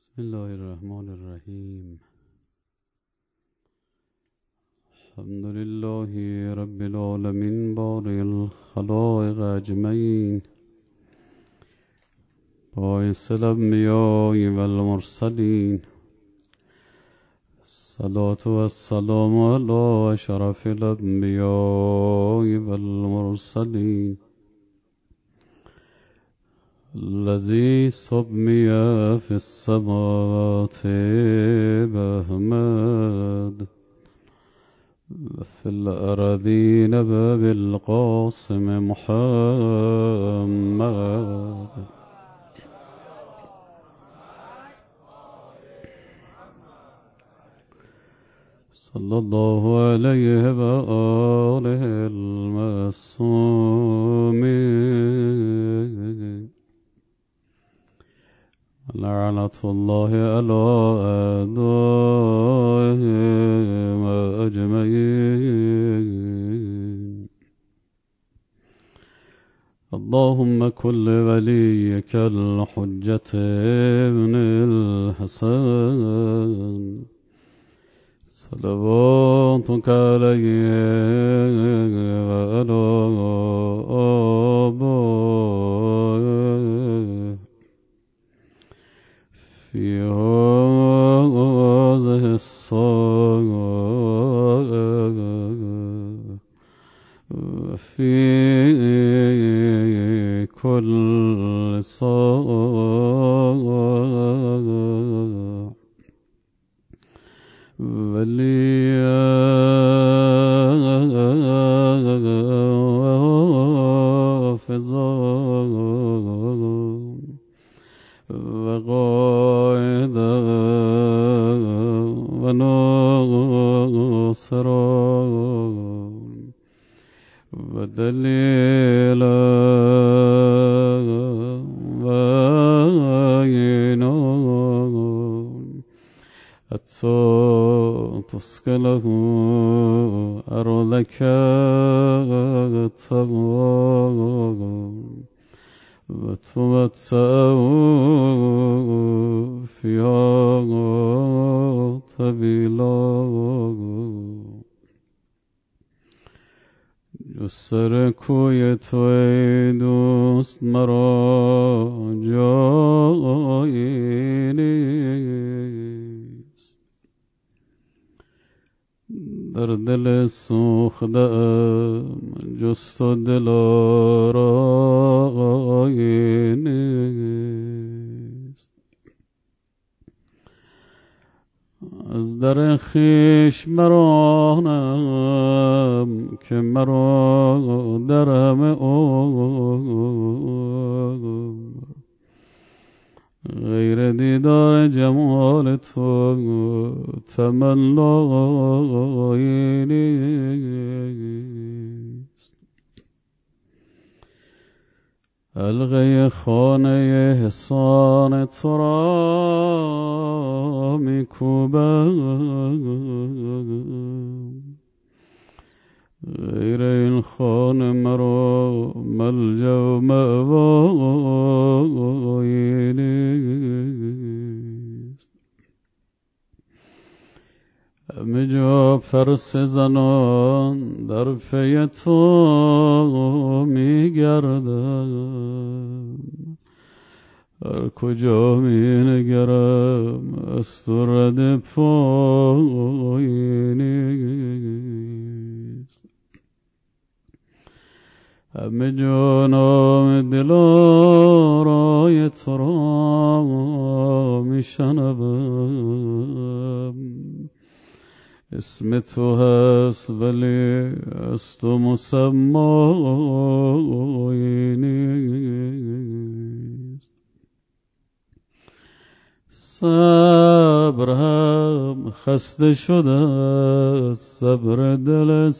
بسم الله الرحمن الرحیم. الحمد لله رب العالمین بارئ الخلائق اجمعین، باعث الانبیاء والمرسلین. الصلاة والسلام علی اشرف الانبیاء والمرسلین، الذي سمي في السماوات بأحمد وفي الأراضين بالقاسم محمد. صلى الله عليه وآله المعصومين، لعنة الله على أعدائهم أجمعين. اللهم كن لوليك الحجة ابن الحسن صلواتك عليه وعلى آبائه في هذه الساعة وفي كل ساعة وليا وحافظا وقائدا وناصرا ودليلا وعينا، حتى تسكنه أرضك طوعا وتمتع فيها طويلا. جسر کوی توی دوست مرا جایی نیست، در دل سوخته‌ام جز تو دلارایی نیست. از در خویش مرانم که مرا در همه عمر غیر دیدار جمال تو تمنایی نیست. حلقه خانه احسان تو را میکوبم، غیر این خانه مرا ملجأ و مأوایی نیست. همه جا پرس زنان در پی تو میگردم، هر کجا می نگرم از تو رد پایی نیست. همه جا نام دلارای تو را می شنوم، اسم تو هست ولی از تو مسمایی نیست. صبر هم خسته شده، صبر دل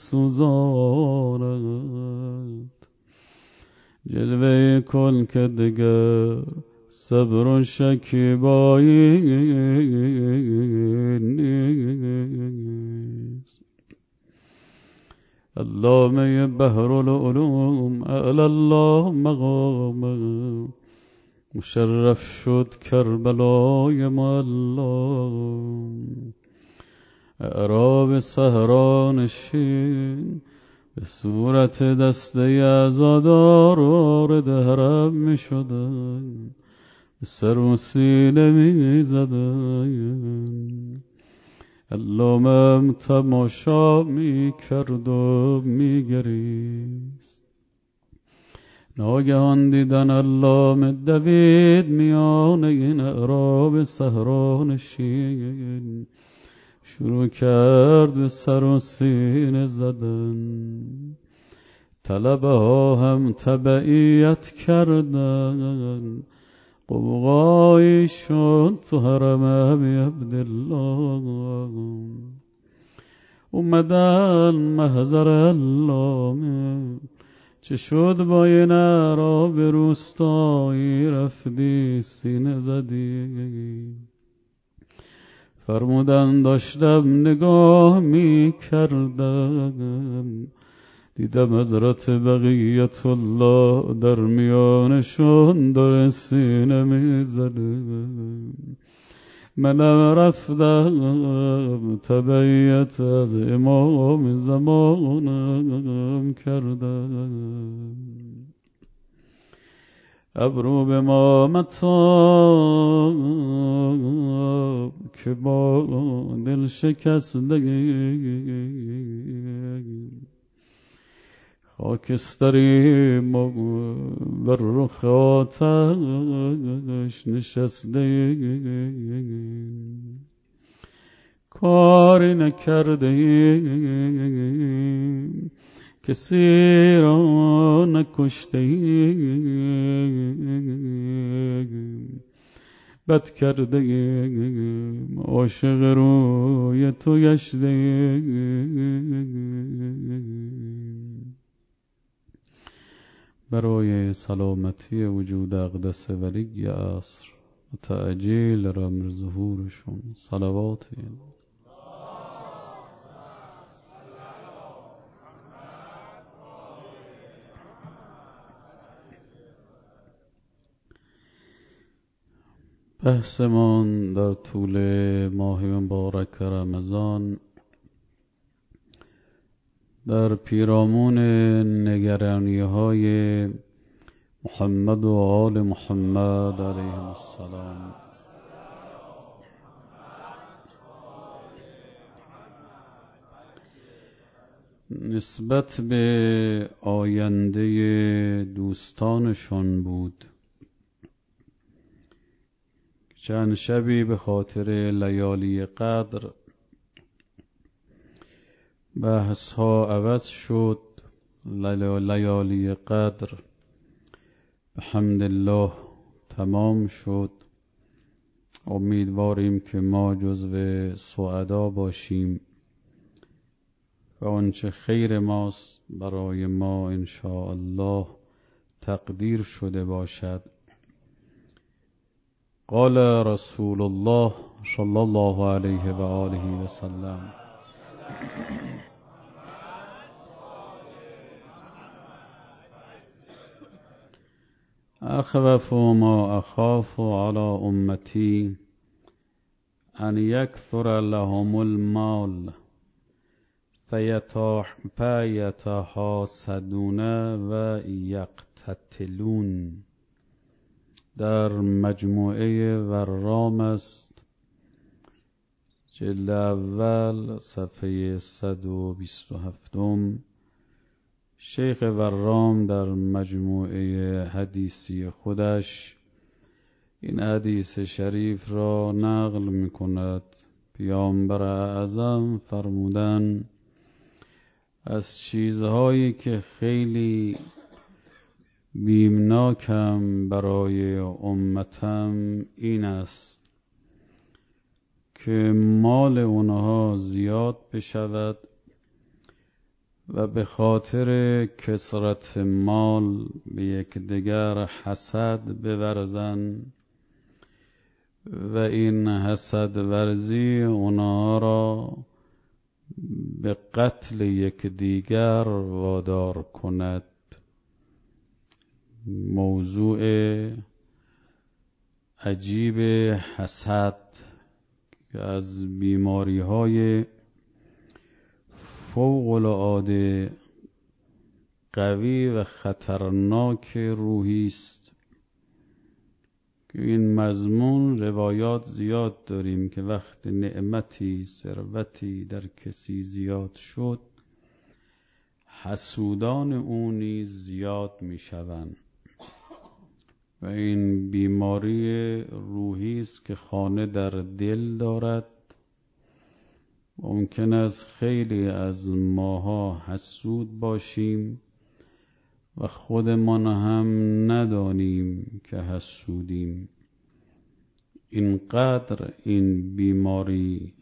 سوزانت، جلوه کن که دگر صبر و شکیبایی نیست. علامه بحر العلوم اعلی الله مقامه مشرف شد کربلای معلا، اعراب صحرا نشین به صورت دسته عزادار وارد حرم می شدن، به سر و سینه می زدن. علامم تماشا می کرد و می گریست. ناگهان دیدن علامه دوید میان این اعراب صحرا نشین، شروع کرد به سر و سینه زدن. طلبه ها هم تبعیت کردن، قوقایی شد تو حرم ابی عبدالله. اومدن محضر علامه، چه شد با این اعراب روستایی رفتی سینه زدی؟ فرمودن داشتم نگاه می کردم، دیدم حضرت بقیت الله در میانشون داره سینه می زده. منم رفتم تبعیت از امام زمانم کردم. ابرو به ما متاب که با دل شکستگی، خاکستری بر رخ آتش نشسته، کاری نکرده کسی را نکشته، بد کرده عاشق روی تو گشته. برای سلامتی وجود اقدس ولی عصر و تعجیل امر ظهورشون صلوات. بحثمان در طول ماه مبارک رمضان در پیرامون نگرانی‌های محمد و آل محمد علیهم السلام. نسبت به آینده دوستانشون بود. چند شبی به خاطر لیالی قدر بحث ها عوض شد. لیالی قدر به حمد الله تمام شد. امیدواریم که ما جزو سعدا باشیم و آنچه خیر ماست برای ما ان شاء الله تقدیر شده باشد. قال رسول الله صلی الله علیه و آله و سلم: اخوف ما اخاف على امتی ان یکثر لهم المال فیتحاسدون و یقتتلون. در مجموعه ورام است، جلد اول صفحه 127. شیخ ورام در مجموعه حدیثی خودش این حدیث شریف را نقل می کند. پیامبر اعظم فرمودن از چیزهایی که خیلی بیمناکم برای امتم این است که مال اونها زیاد بشود و به خاطر کثرت مال به یکدیگر حسد بورزن و این حسد ورزی اونها را به قتل یکدیگر وادار کند. موضوع عجیب حسد که از بیماری‌های فوق‌العاده قوی و خطرناک روحی است که این مضمون روایات زیاد داریم که وقت نعمتی ثروتی در کسی زیاد شد حسودان او نیز زیاد میشوند و این بیماری روحی است که خانه در دل دارد. ممکن است خیلی از ماها حسود باشیم و خودمان هم ندانیم که حسودیم. اینقدر این بیماری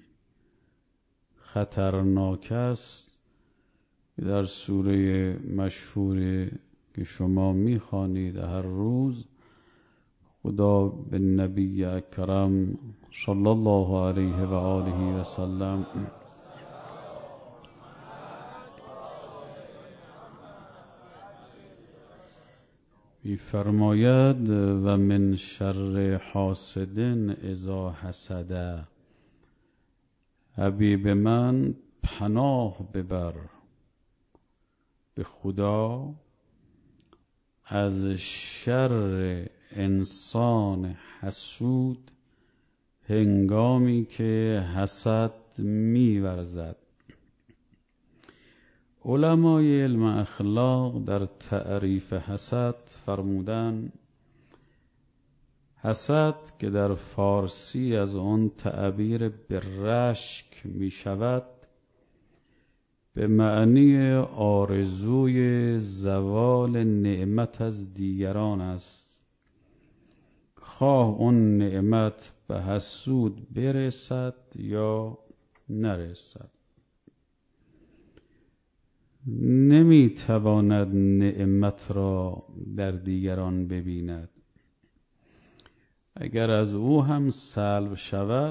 خطرناک است که در سوره مشهور که شما میخوانید هر روز خدا به نبی اکرم صلی الله علیه و آله و سلم می‌فرماید و من شر حاسد اذا حسد. حبیب من پناه ببر به خدا از شر انسان حسود هنگامی که حسد می‌ورزد. علمای علم اخلاق در تعریف حسد فرمودن حسد که در فارسی از آن تعبیر به رشک می شود به معنی آرزوی زوال نعمت از دیگران است، خواه اون نعمت به حسود برسد یا نرسد. نمیتواند نعمت را در دیگران ببیند. اگر از او هم سلب شود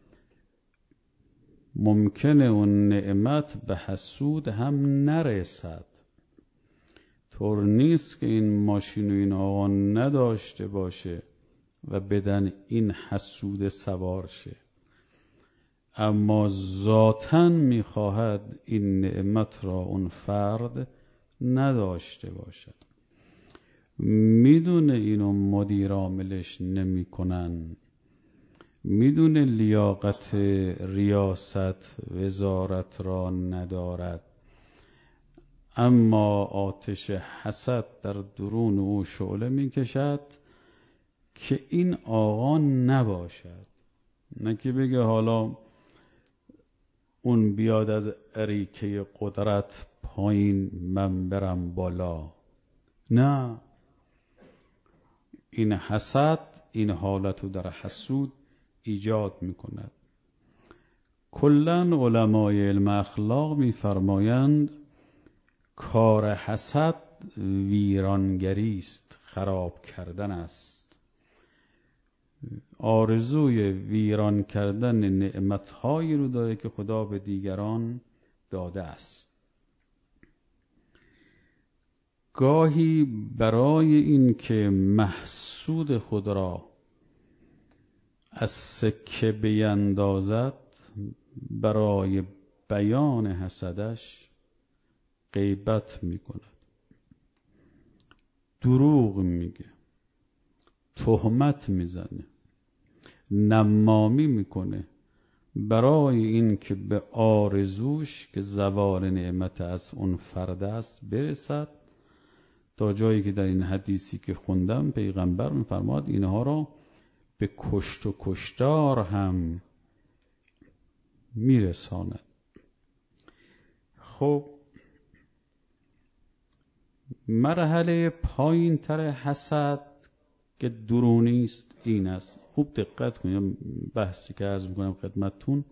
ممکنه اون نعمت به حسود هم نرسد. طور نیست که این ماشین و این آقا نداشته باشه و بدن این حسود سوار شه، اما ذاتاً میخواهد این نعمت را اون فرد نداشته باشد. میدونه اینو مدیر عاملش نمی کنن، میدونه لیاقت ریاست وزارت را ندارد، اما آتش حسد در درون او شعله میکشد که این آقا نباشد. نه که بگه حالا اون بیاد از اریکه قدرت پایین من برم بالا. نه، این حسد این حالتو در حسود ایجاد میکند. کلاً علمای علم اخلاق میفرمایند کار حسد ویرانگری است، خراب کردن است. آرزوی ویران کردن نعمتهایی رو داره که خدا به دیگران داده است. گاهی برای این که محسود خود را از سکه بیندازد برای بیان حسدش غیبت میکند، دروغ میگه، تهمت میزنه، نمامی میکنه برای این که به آرزوش که زوال نعمت از اون فرد است برسد، تا جایی که در این حدیثی که خوندم پیغمبر میفرماد اینها را به کشت و کشتار هم میرساند. خب مرحله پایین تر حسد که درونی است این است. خوب دقت کنید، بحثی که عرض میکنم خدمتتون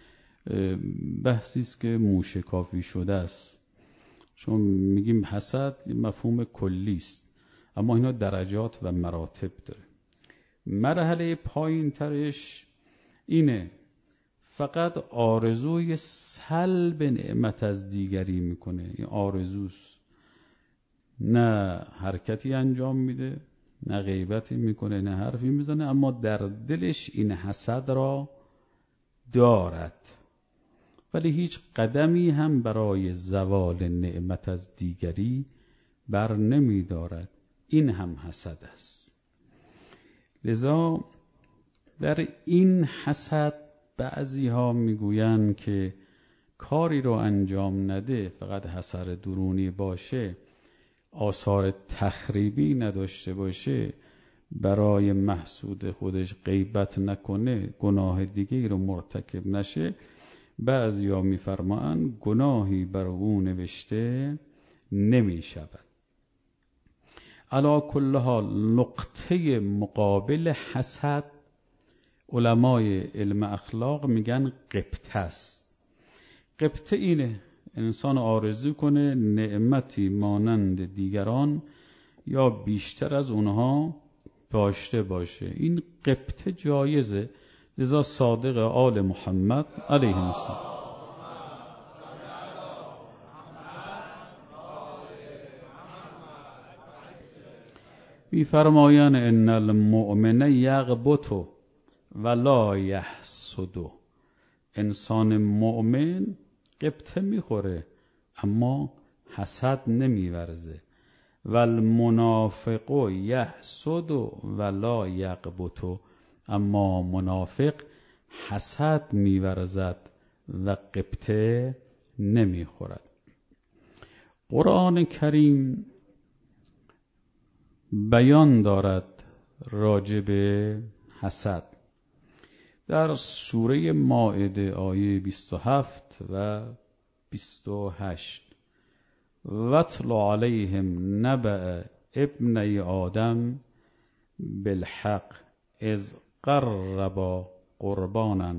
بحثی است که موشکافی شده است، چون میگیم حسد مفهوم کلی است اما اینا درجات و مراتب داره. مرحله پایین ترش اینه فقط آرزوی سلب نعمت از دیگری میکنه. این آرزوست، نه حرکتی انجام میده نه غیبتی میکنه نه حرفی میزنه، اما در دلش این حسد را دارد، ولی هیچ قدمی هم برای زوال نعمت از دیگری بر نمی دارد. این هم حسد است. لذا در این حسد بعضی ها میگویند که کاری رو انجام نده، فقط حسد درونی باشه، آثار تخریبی نداشته باشه، برای محسود خودش غیبت نکنه، گناه دیگه رو مرتکب نشه، بعضیا میفرمایند گناهی بر او نوشته نمی شود. علی کل حال نقطه مقابل حسد علمای علم اخلاق میگن غبطه است. غبطه اینه انسان آرزو کنه نعمتی مانند دیگران یا بیشتر از اونها داشته باشه. این غبطه جایزه. لذا صادق آل محمد علیه السلام می‌فرمایند ان المؤمن یغبط ولا یحسد. انسان مؤمن غبطه میخوره اما حسد نمیورزه. والمنافق یحسد ولا یغبط. اما منافق حسد میورزد و غبطه نمیخورد. قرآن کریم بیان دارد راجب حسد در سوره مائده آیه 27 و 28. واتل علیهم نبأ ابنی آدم بالحق اذ قربا قربانا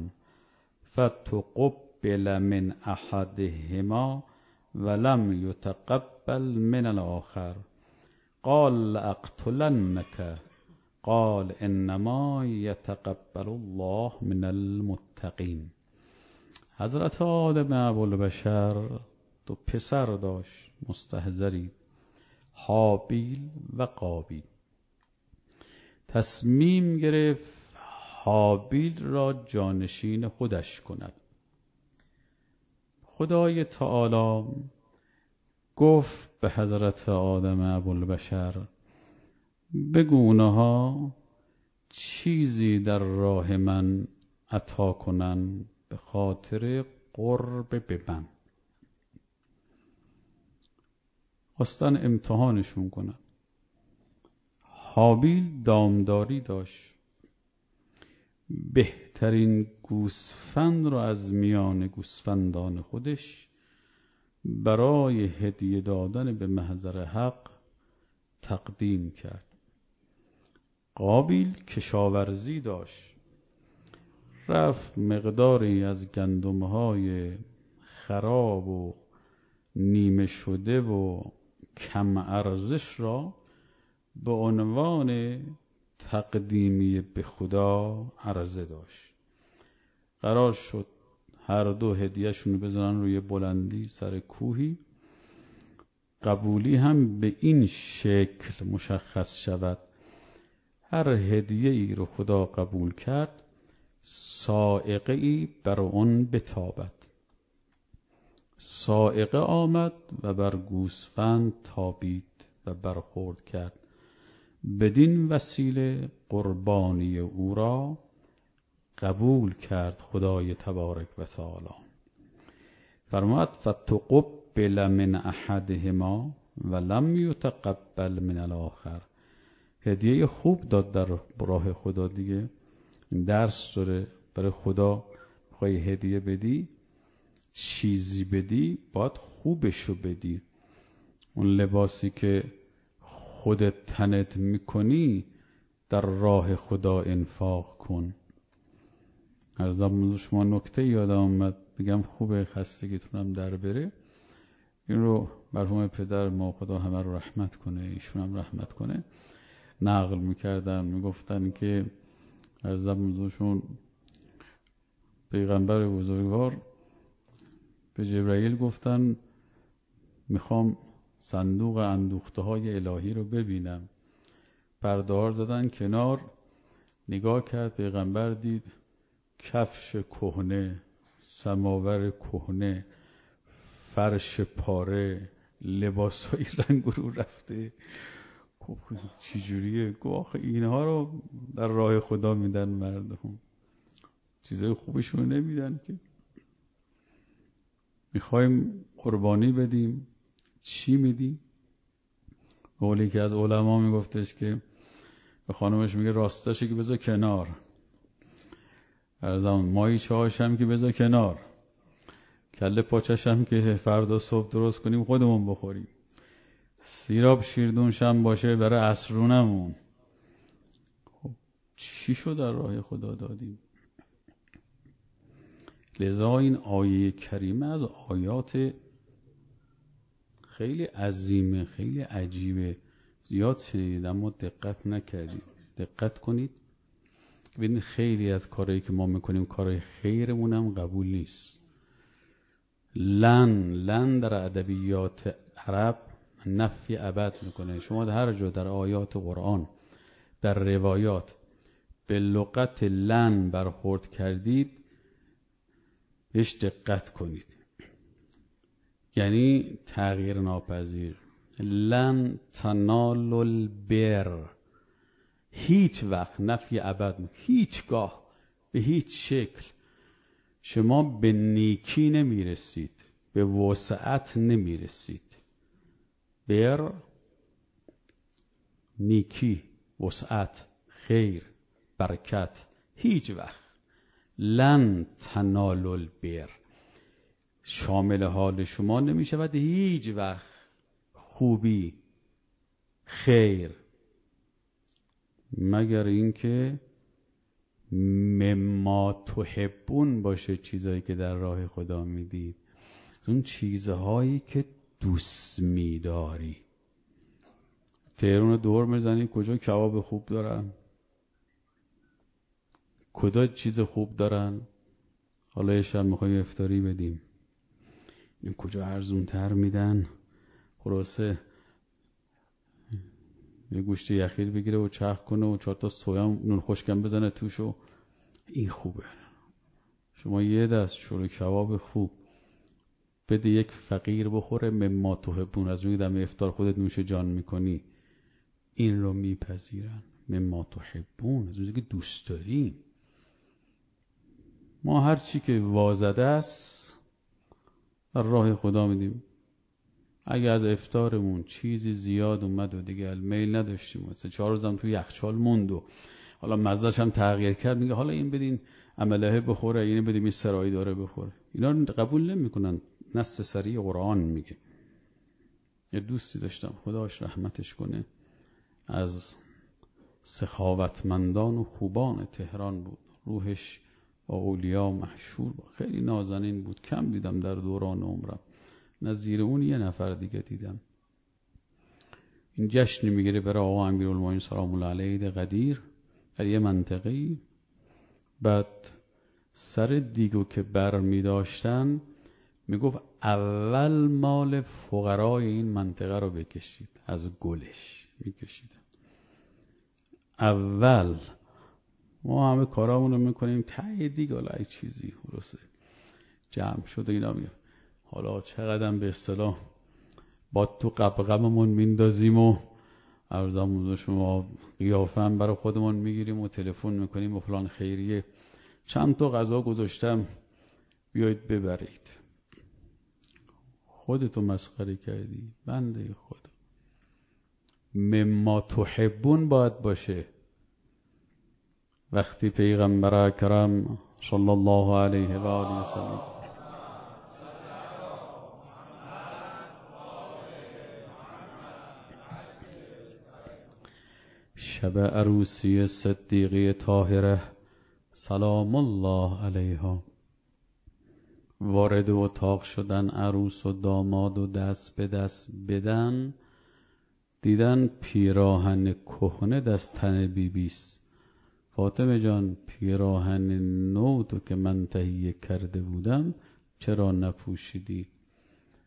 فتقبل من احدهما ولم یتقبل من الاخر قال لأقتلنك قال انما یتقبل الله من المتقین. حضرت آدم ابوالبشر دو پسر داشت مستحضری، هابیل و قابیل. تصمیم گرفت هابیل را جانشین خودش کند. خدای تعالی گفت به حضرت آدم ابوالبشر بگو اونها چیزی در راه من عطا کنن به خاطر قرب به من. خواستن امتحانشون کنن. هابیل دامداری داشت، بهترین گوسفند را از میان گوسفندان خودش برای هدیه دادن به محضر حق تقدیم کرد. قابیل کشاورزی داشت، رفت مقداری از گندمهای خراب و نیمه شده و کم ارزش را به عنوان تقدیمی به خدا عرضه داشت. قرار شد هر دو هدیهشون بزنن روی بلندی سر کوهی. قبولی هم به این شکل مشخص شود هر هدیه ای رو خدا قبول کرد صاعقه ای بر اون بتابد. صاعقه آمد و بر گوسفند تابید و برخورد کرد. بدین وسیله قربانی او را قبول کرد خدای تبارک و تعالی. فرمود فتقبل من احدهما ولم یتقبل من الاخر. هدیه خوب داد در راه خدا دیگه. درس داره برای خدا. بخوای هدیه بدی، چیزی بدی، باید خوبشو بدی. اون لباسی که خودت تنت میکنی در راه خدا انفاق کن. هر زمان شما نکته یادم آمد بگم خوبه خستگیتونم در بره. این رو مرحوم پدر ما خدا همه رو رحمت کنه، ایشون هم رحمت کنه، نقل میکردن. میگفتن که هر زمانشون پیغمبر بزرگوار به جبرائیل گفتن میخوام صندوق اندوخته های الهی رو ببینم. پرده‌ها زدن کنار، نگاه کرد، پیغمبر دید کفش کهنه، سماور کهنه، فرش پاره، لباسای رنگ رو رفته. چجوریه؟ گفت آخه اینها رو در راه خدا میدن مردم، چیزای خوبشون نمیدن که. میخوایم قربانی بدیم، چی میدیم؟ قولی که از علما میگفتش که به خانمش میگه راستشه که بذار کنار، ارزم ماهیچه هاشم که بذار کنار، کله پاچش هم که فردا صبح درست کنیم خودمون بخوریم، سیراب شیردونش هم باشه برای عصرونمون. خب چی شد در راه خدا دادیم؟ لذا این آیه کریمه از آیات خیلی عظیمه، خیلی عجیبه، زیاد شنیدید اما دقت نکردید. دقت کنید ببینید خیلی از کارهایی که ما میکنیم کارهای خیرمون هم قبول نیست. لن در ادبیات عرب نفی ابد میکنه. شما در هر جا در آیات قرآن، در روایات به لغت لن برخورد کردید بهش دقت کنید، یعنی تغییر ناپذیر. لن تنالوا البر، هیچ وقت، نفی ابد، هیچگاه به هیچ شکل شما به نیکی نمیرسید، به وسعت نمیرسید. بر نیکی، وسعت، خیر، برکت، هیچ وقت. لن تنالوا البر شامل حال شما نمیشه و هیچ وقت خوبی، خیر، مگر اینکه مما تحبون باشه، چیزایی که در راه خدا میدید، اون چیزهایی که دوست میداری. تهران دور میزنی کجا کباب خوب دارن، کجا چیز خوب دارن، حالا یه شب میخوای افطاری بدیم، این کجا ارزون تر میدن، خلاصه یه گوشت یخیل بگیره و چرخ کنه و 4 تا سویا نون خشکم بزنه توش و این خوبه. شما یه دست شلو کباب خوب بده یک فقیر بخوره، مما تحبون، از اون دم افطار خودت نوش جان میکنی، این رو میپذیرن. مما تحبون، از اون که دوست داریم. ما هر چی که وازده است در راه خدا میدیم. اگه از افطارمون چیزی زیاد اومد و دیگه میل نداشتیم، مثلا 4 روزم تو یخچال موند و حالا مزه‌ش هم تغییر کرد، میگه حالا این بدین عمله بخوره، این بدین این سرایی داره بخوره. اینا رو قبول نمیکنن. نص صریح قرآن میگه. یه دوستی داشتم خداش رحمتش کنه، از سخاوتمندان و خوبان تهران بود، روحش با اولیا محشور بود، خیلی نازنین بود، کم دیدم در دوران عمرم، نظیر اون یه نفر دیگه دیدم. این جشن میگیره برای آقا امیرالمومنین سلام الله علیه قدیر در یه منطقه‌ای. بعد سر دیگو که بر می داشتن میگفت اول مال فقرای این منطقه رو بکشید، از گلش میکشید اول. ما همه کارامونو میکنیم ته دیگه، حالا ای چیزی خلاصه جمع شده اینا میگه حالا چقدر به اصطلاح با تو قبقبمون میندازیم و ارزمون شما قیافه هم برای خودمون میگیریم و تلفن میکنیم و فلان خیریه، چند تا غذا گذاشتم بیایید ببرید. خودتو مسخره کردی بنده خدا. مما تحبون باید باشه. وقتی پیغمبر اکرم صلی الله علیه و آله و سلم شب عروسی صدیقه طاهره سلام الله علیها وارد اتاق شدن، عروس و داماد و دست به دست بدن، دیدن پیراهن کهنه دست تن بیبیست. فاطمه جان پیراهن نو تو که من تهیه کرده بودم چرا نپوشیدی؟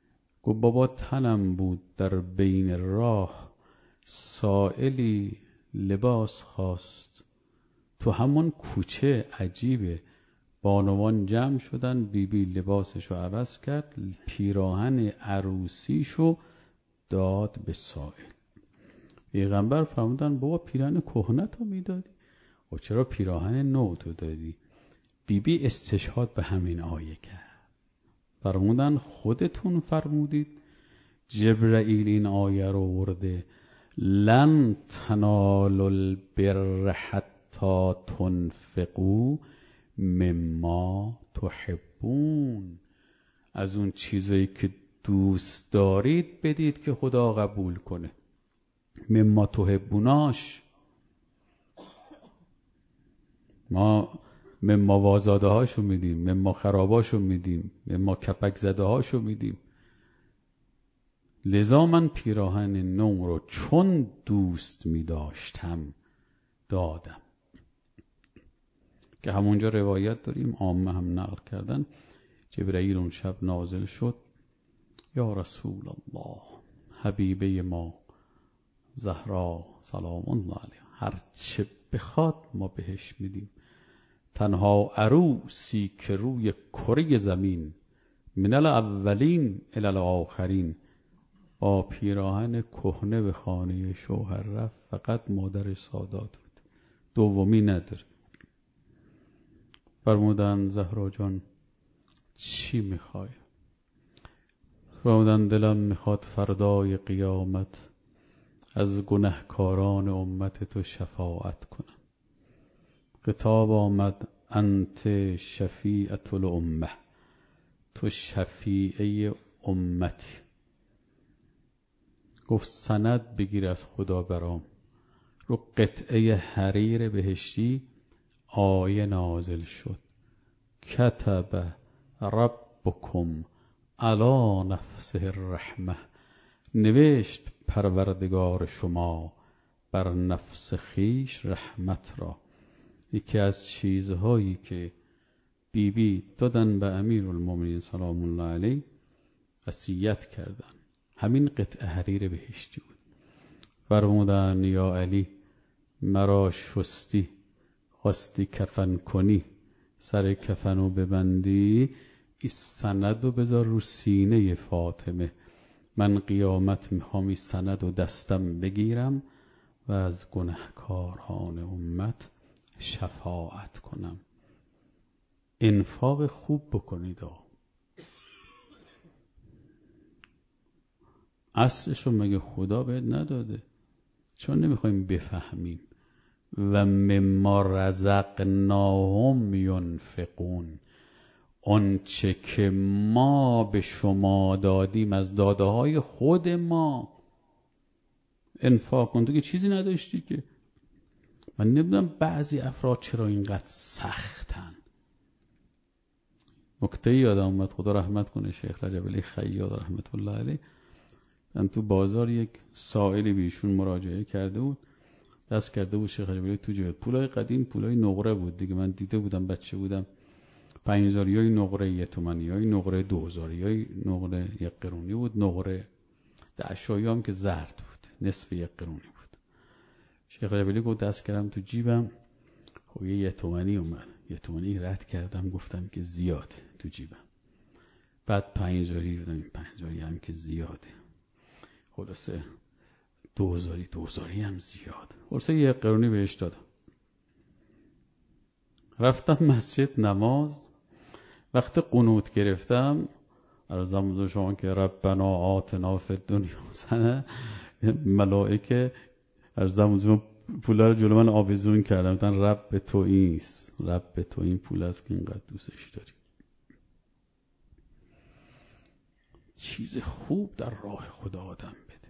گفت بابا تنم بود در بین راه، سائلی لباس خواست. تو همون کوچه عجیبه، بانوان جمع شدن، بیبی لباسشو عوض کرد، پیراهن عروسیشو داد به سائل. پیغمبر فرمودن بابا پیراهن کهنه‌تو میدادی، و چرا پیراهن نو تو دادی؟ بیبی استشهاد به همین آیه کرد. فرمودن خودتون فرمودید، جبرائیل این آیه رو ورده، لن تنالوا البر حتی تنفقوا مما تحبون. از اون چیزایی که دوست دارید بدید که خدا قبول کنه. مما تحبوناش ما مما وازاده هاشو میدیم، مما خراباشو میدیم، مما کپک زده هاشو میدیم. لذا من پیراهن نو رو چون دوست میداشتم دادم. که همونجا روایت داریم، عامه هم نقل کردن، جبرائیل اون شب نازل شد، یا رسول الله، حبیبه ما زهرا سلام الله علیها، هر چه بخواد ما بهش میدیم. تنها عروسی که روی کره زمین من الاولین الی الاخرین با پیراهن کهنه به خانه شوهر رفت، فقط مادر سادات بود، دومی نداره. فرمودن زهرا جان چی میخوای؟ فرمودن دلم میخواد فردای قیامت از گنهکاران امت تو شفاعت کنم. خطاب آمد انت شفیعة الامه، تو شفیعه امتی. گفت سند بگیر از خدا برام. رو قطعه حریر بهشتی آیه نازل شد، کتب ربکم علی نفسه الرحمه، نوشت پروردگار شما بر نفس خیش رحمت را. یکی از چیزهایی که بیبی دادن به امیرالمومنین سلام الله علیه وصیت کردن همین قطعه حریر بهشتی بود. فرمودن یا علی مرا شستی، خواستی کفن کنی، سر کفنو ببندی، این سندو بذار رو سینه فاطمه، من قیامت میخوام این سندو دستم بگیرم و از گنهکاران امت شفاعت کنم. انفاق خوب بکنید. اصلشو مگه خدا بهت نداده؟ چون نمیخوایم بفهمیم. و مما رزقناهم ینفقون، آن چه که ما به شما دادیم از داده های خود ما انفاق کن. تو که چیزی نداشتی که. من نمیدونم بعضی افراد چرا اینقدر سختن. نکته یادم اومد، خدا رحمت کنه شیخ رجب علی خیاط رحمت الله علیه، من تو بازار یک سائلی بیشون مراجعه کرده بود، دست کرده بود شیخ رجب علی تو جیب، پولای قدیم، پولای نقره بود دیگه، من دیده بودم بچه بودم، 5000 یای نقره 1 تومانی، یای نقره 2000، یای نقره 1 قرونی بود، نقره 10 هم که زرد بود، نصف 1 قرونی بود. شیخ رجب علی گفت دست کردم تو جیبم، خب 1 تومانی اومد، 1 تومانی رد کردم، گفتم که زیاده تو جیبم. بعد 5000 بودم، این 5000 هم که زیاده، خلاصه 2000 هم زیاد، خلاصه 1 قرونی بهش دادم. رفتم مسجد نماز، وقت قنوت گرفتم، عرضم حضور شما که ربنا آتنا فی الدنیا حسنه، ملائکه عرضم حضور پولا رو جلو من آویزون کردم، گفتن رب تو اینست، رب تو این پول است که اینقدر دوستش داری. چیز خوب در راه خدا آدم بده،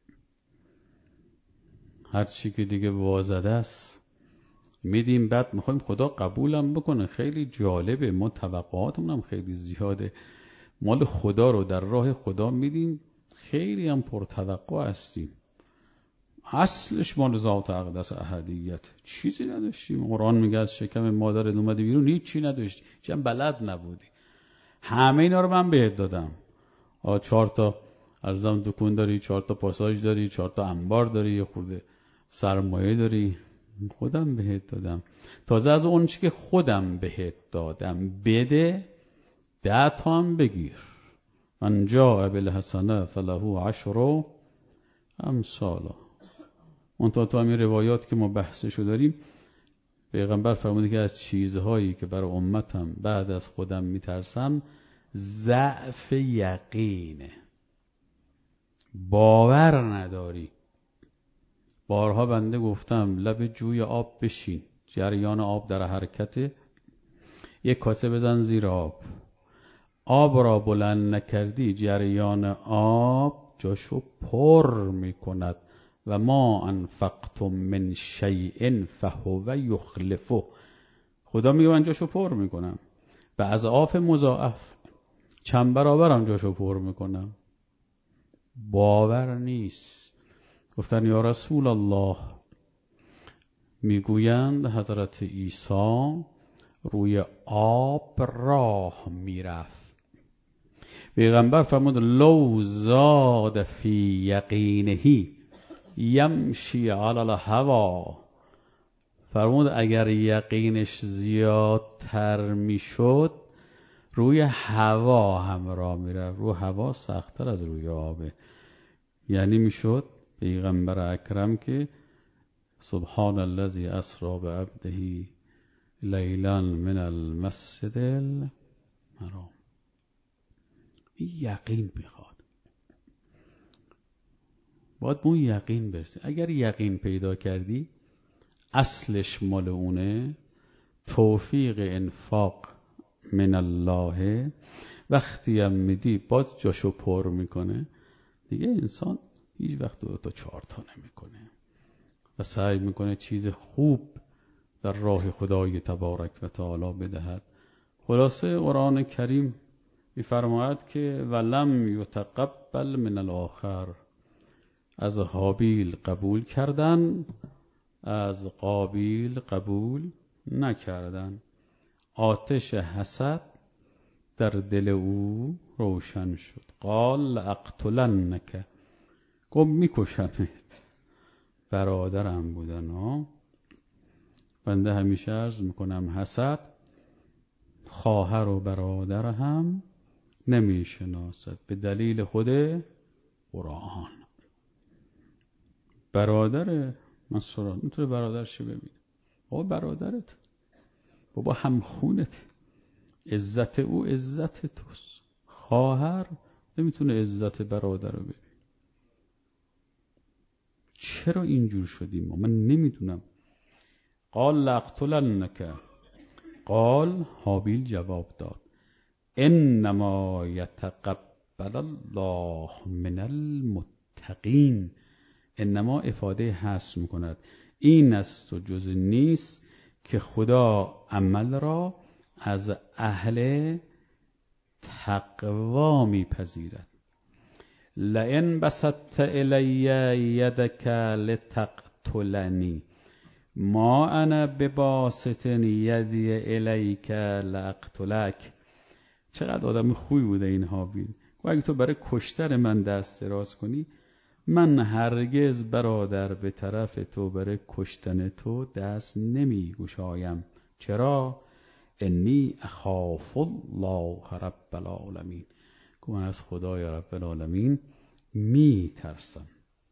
هر چی که دیگه وازده است میدیم، بعد میخوایم خدا قبولم بکنه. خیلی جالبه، ما توقعاتمون هم خیلی زیاده، مال خدا رو در راه خدا میدیم، خیلی هم پرتوقع هستیم. اصلش مال ذات اقدس احدیت، چیزی نداشتیم. قرآن میگه از شکم مادرت اومدی بیرون هیچی نداشتی، چون بلد نبودی. همه اینا رو من بهت دادم. 4 تا ارزم دکون داری، 4 تا پاساژ داری، 4 تا انبار داری، یه خورده سرمایه داری؟ خودم بهت دادم. تازه از اون چی که خودم بهت دادم بده، 10 تا هم بگیر. من جاء بالحسنه فله 10 امثالها. اون تا همین روایات که ما بحثشو داریم، پیغمبر فرموده که از چیزهایی که برای امتم بعد از خودم میترسم ضعف یقینه. باور نداری. بارها بنده گفتم لب جوی آب بشین، جریان آب در حرکته، یک کاسه بزن زیر آب. آب را بلند نکردی، جریان آب جاشو پر میکند. و ما انفقتم من شیء فهو یخلفه. خدا میگه من جاشو پر میکنم. و اضعاف مضاعف، چند برابرم جاشو پر میکنم. باور نیست. گفتن یا رسول الله، میگویند حضرت عیسی روی آب راه میرفت. پیغمبر فرمود لو زاد فی یقینه یمشی علی الهوا. فرمود اگر یقینش زیادتر میشد روی هوا هم راه میرفت. روی هوا سخت‌تر از روی آبه. یعنی میشد پیغمبر اکرم که سبحان الذی اسری بعبده لیلا من المسجد الحرام. یقین میخواد. باید به اون یقین برسی. اگر یقین پیدا کردی، اصلش مال اونه، توفیق انفاق من الله. وقتی هم میدی باز جاشو پر میکنه. دیگه انسان هیچ وقت 2 تا 4 تا نمیکنه و سعی میکنه چیز خوب در راه خدای تبارک و تعالی بدهد. خلاصه قرآن کریم میفرماید که ولم یتقبل من الاخر. از هابیل قبول کردن، از قابیل قبول نکردن. آتش حسد در دل او روشن شد. قال لاقتلنک. گفت میکشمت. برادرم بودن ها. بنده همیشه عرض میکنم حسد خواهر و برادر هم نمیشناسد به دلیل خود قرآن. برادر مثلا میتونه برادرش ببینه. بابا برادرت، بابا همخونت، عزت او عزت توست. خواهر نمیتونه عزت برادر رو ببینه. چرا اینجور شدیم ما؟ من نمیدونم. قال لاقتلنک. قال هابیل جواب داد انما یتقبل الله من المتقین. انما افاده حصر میکند. این است و جز نیست که خدا عمل را از اهل تقوا میپذیرد. لئن بسطت الی یدک لتقتلنی ما انا بباسط یدی الیک لاقتلک. چقدر آدم خوبی بوده این هابیل. و اگه تو برای کشتن من دست دراز کنی، من هرگز برادر به طرف تو برای کشتن تو دست نمی گشایم. چرا؟ انی اخاف الله رب العالمین. که من از خدای رب العالمین می ترسم.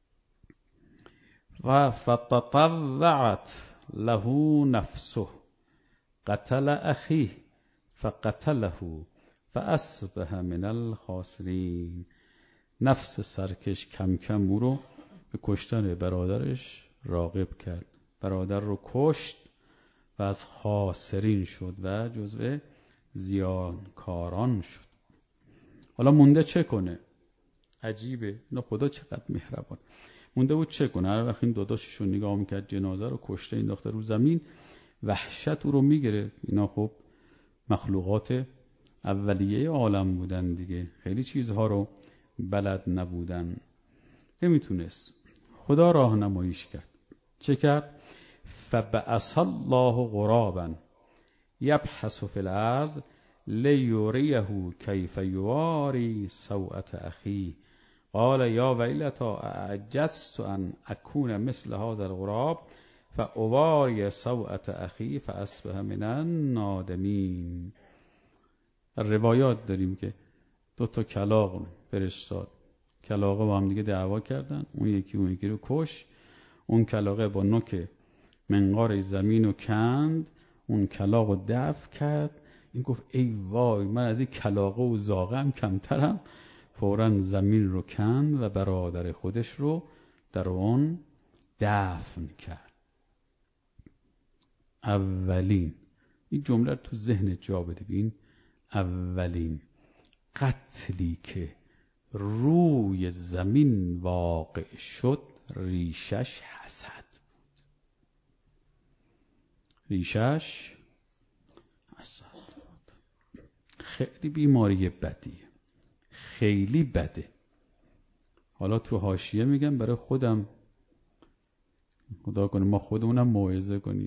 و فتطوعت له نفسه قتل اخیه فقتله فاصبح من الخاسرین. نفس سرکش کم کم او رو به کشتن برادرش راغب کرد. برادر رو کشت و از خاسرین شد و جزو زیانکاران شد. حالا مونده چه کنه؟ عجیبه. نه خدا چقدر مهربان. مونده بود چه کنه؟ هر وقت این داداشش رو نگاه میکرد جنازه رو کشته انداخته رو زمین، وحشت او رو میگیره. اینا خب مخلوقات اولیه عالم بودن دیگه، خیلی چیزها رو بلد نبودن، نمیتونست. خدا راهنماییش کرد. چه کرد؟ فبعث الله غرابا یبحث فی الارض لیریه کیف یواری سوءة اخیه قال یا ویلتا اعجزت ان اکون مثل هذا الغراب فاواری سوءة اخی فاصبح من النادمین. روایات داریم که 2 کلاغ فرستاد، کلاغا با هم دیگه دعوا کردن، اون یکی رو کش، اون کلاغه با نوک منقار زمین رو کند، اون کلاغ رو دفع کرد. این گفت ای وای من از این کلاغه و زاغم کمترم، فوراً زمین رو کند و برادر خودش رو در اون دفن کرد. اولین، این جمله رو تو ذهن جا بده، ببین اولین قتلی که روی زمین واقع شد ریشش حسد بود. ریشش حسد بود. خیلی بیماری بدیه، خیلی بده. حالا تو حاشیه میگم برای خودم، خدا کنه ما خودمونم موعظه کنیم.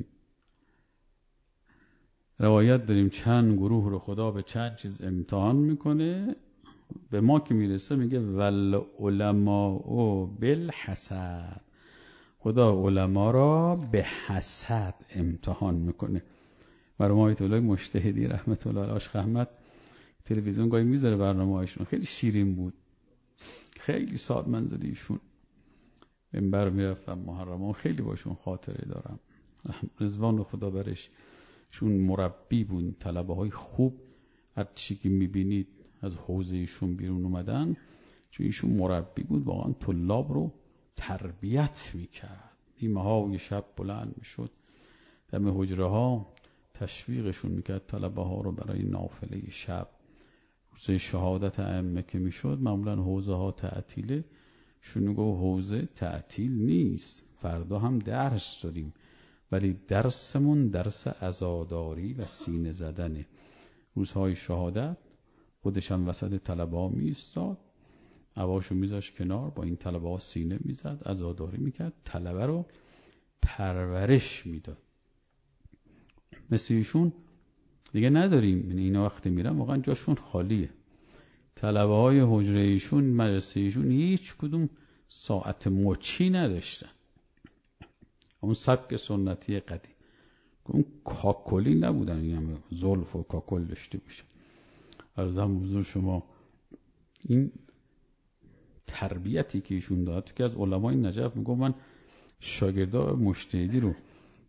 روایت داریم چند گروه رو خدا به چند چیز امتحان میکنه، به ما که میرسه میگه ول علماء بالحسد، خدا علما را به حسد امتحان میکنه. مرحوم آیت الله مجتهدی رحمت الله علیه آشق احمد تلویزیون گاهی میذاره برنامه‌هاشون، خیلی شیرین بود، خیلی ساد منزلی ایشون. منبر میرفتم محرمان، خیلی باشون خاطره دارم. رضوان خدا برش، شون مربی بود، طلبه های خوب هر چی که میبینید از حوزه ایشون بیرون اومدن، چون ایشون مربی بود واقعا طلاب رو تربیت میکرد. نیمه های شب بلند میشد دم حجره ها تشویقشون میکرد طلبه ها رو برای نافله شب. روز شهادت ائمه که میشد معمولا حوزه ها تعطیله، شون میگه حوزه تعطیل نیست، فردا هم درس داریم، ولی درسمون درس عزاداری و سینه زدنه. روزهای شهادت خودش هم وسط طلبه ها می ایستاد، عباشو میذاشت کنار، با این طلبه ها سینه میزد، عزاداری میکرد، طلبه رو پرورش میداد. مثل ایشون دیگه نداریم، یعنی اینا وقتی میرن واقعا جاشون خالیه. طلبه های حجره ایشون، مدرسه ایشون هیچ کدوم ساعت مچی نداشتن، اون سبک سنتی قدیم. اون کاکلی نبودن، یعنی زلف و کاکل داشته باشن. عرضم حضور شما این تربیتی که ایشون داد، تو که از علمای نجف میگم من شاگردا مجتهدی رو